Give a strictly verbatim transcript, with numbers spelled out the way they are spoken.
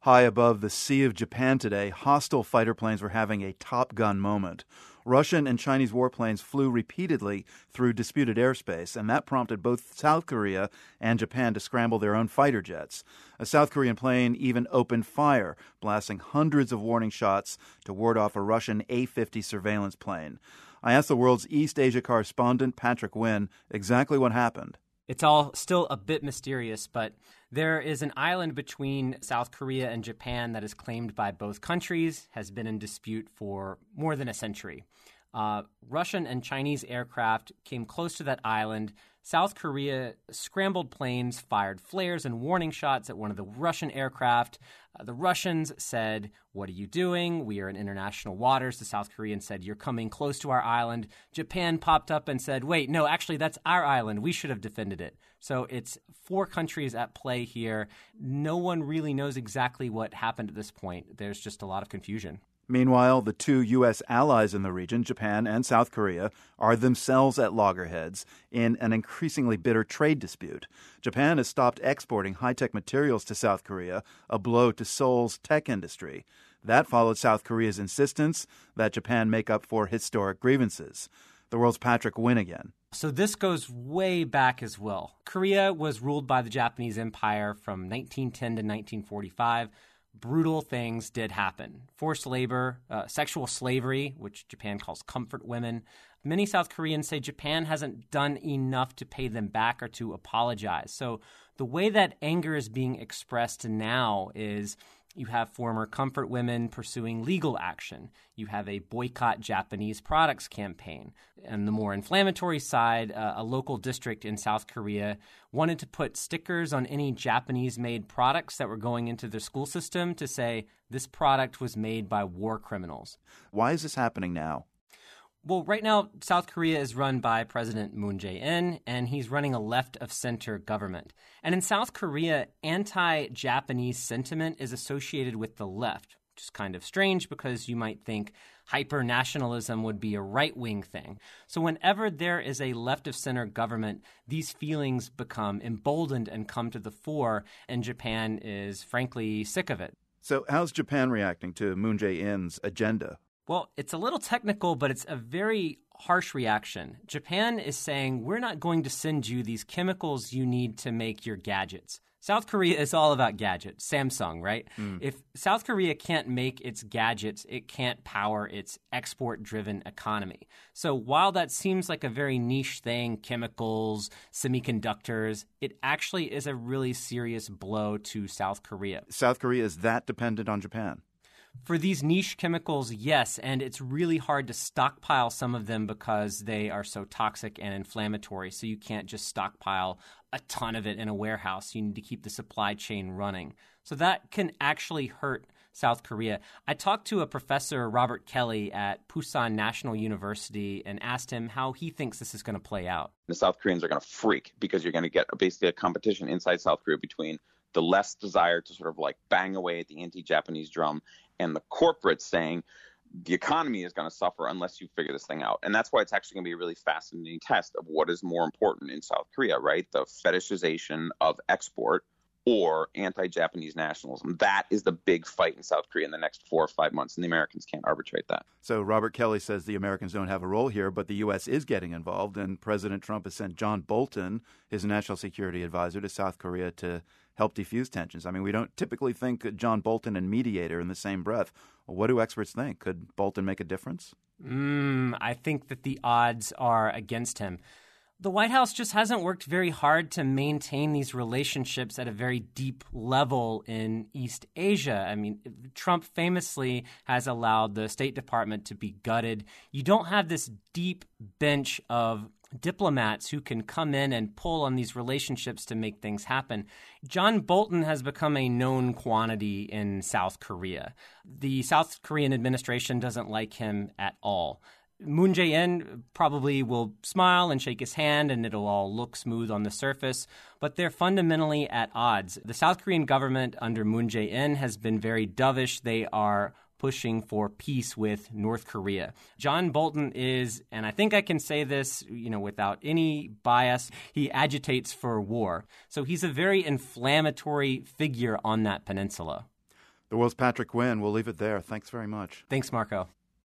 High above the Sea of Japan today, hostile fighter planes were having a Top Gun moment. Russian and Chinese warplanes flew repeatedly through disputed airspace, and that prompted both South Korea and Japan to scramble their own fighter jets. A South Korean plane even opened fire, blasting hundreds of warning shots to ward off a Russian A fifty surveillance plane. I asked the world's East Asia correspondent, Patrick Wynn, exactly what happened. It's all still a bit mysterious, but there is an island between South Korea and Japan that is claimed by both countries, has been in dispute for more than a century. Uh, Russian and Chinese aircraft came close to that island. South Korea scrambled planes, fired flares and warning shots at one of the Russian aircraft. Uh, the Russians said, "What are you doing? We are in international waters." The South Koreans said, "You're coming close to our island." Japan popped up and said, "Wait, no, actually, that's our island. We should have defended it." So it's four countries at play here. No one really knows exactly what happened at this point. There's just a lot of confusion. Meanwhile, the two U S allies in the region, Japan and South Korea, are themselves at loggerheads in an increasingly bitter trade dispute. Japan has stopped exporting high-tech materials to South Korea, a blow to Seoul's tech industry. That followed South Korea's insistence that Japan make up for historic grievances. The world's Patrick Wynn again. So this goes way back as well. Korea was ruled by the Japanese Empire from nineteen ten to nineteen forty-five. Brutal things did happen. Forced labor, uh, sexual slavery, which Japan calls comfort women. Many South Koreans say Japan hasn't done enough to pay them back or to apologize. So the way that anger is being expressed now is you have former comfort women pursuing legal action. You have a boycott Japanese products campaign. And the more inflammatory side, uh, a local district in South Korea wanted to put stickers on any Japanese-made products that were going into their school system to say, this product was made by war criminals. Why is this happening now? Well, right now, South Korea is run by President Moon Jae-in, and he's running a left-of-center government. And in South Korea, anti-Japanese sentiment is associated with the left, which is kind of strange because you might think hyper-nationalism would be a right-wing thing. So whenever there is a left-of-center government, these feelings become emboldened and come to the fore, and Japan is, frankly, sick of it. So how's Japan reacting to Moon Jae-in's agenda? Well, it's a little technical, but it's a very harsh reaction. Japan is saying, we're not going to send you these chemicals you need to make your gadgets. South Korea is all about gadgets. Samsung, right? Mm. If South Korea can't make its gadgets, it can't power its export-driven economy. So while that seems like a very niche thing, chemicals, semiconductors, it actually is a really serious blow to South Korea. South Korea is that dependent on Japan? For these niche chemicals, yes, and it's really hard to stockpile some of them because they are so toxic and inflammatory, so you can't just stockpile a ton of it in a warehouse. You need to keep the supply chain running. So that can actually hurt South Korea. I talked to a professor, Robert Kelly, at Pusan National University and asked him how he thinks this is going to play out. The South Koreans are going to freak because you're going to get basically a competition inside South Korea between the less desire to sort of like bang away at the anti-Japanese drum and the corporates saying the economy is going to suffer unless you figure this thing out. And that's why it's actually going to be a really fascinating test of what is more important in South Korea, right? The fetishization of export or anti-Japanese nationalism. That is the big fight in South Korea in the next four or five months, and the Americans can't arbitrate that. So Robert Kelly says the Americans don't have a role here, but the U S is getting involved, and President Trump has sent John Bolton, his national security advisor, to South Korea to help defuse tensions. I mean, we don't typically think John Bolton and mediator in the same breath. Well, what do experts think? Could Bolton make a difference? Mm, I think that the odds are against him. The White House just hasn't worked very hard to maintain these relationships at a very deep level in East Asia. I mean, Trump famously has allowed the State Department to be gutted. You don't have this deep bench of diplomats who can come in and pull on these relationships to make things happen. John Bolton has become a known quantity in South Korea. The South Korean administration doesn't like him at all. Moon Jae-in probably will smile and shake his hand and it'll all look smooth on the surface, but they're fundamentally at odds. The South Korean government under Moon Jae-in has been very dovish. They are pushing for peace with North Korea. John Bolton is, and I think I can say this, you know, without any bias, he agitates for war. So he's a very inflammatory figure on that peninsula. The World's Patrick Quinn. We'll leave it there. Thanks very much. Thanks, Marco.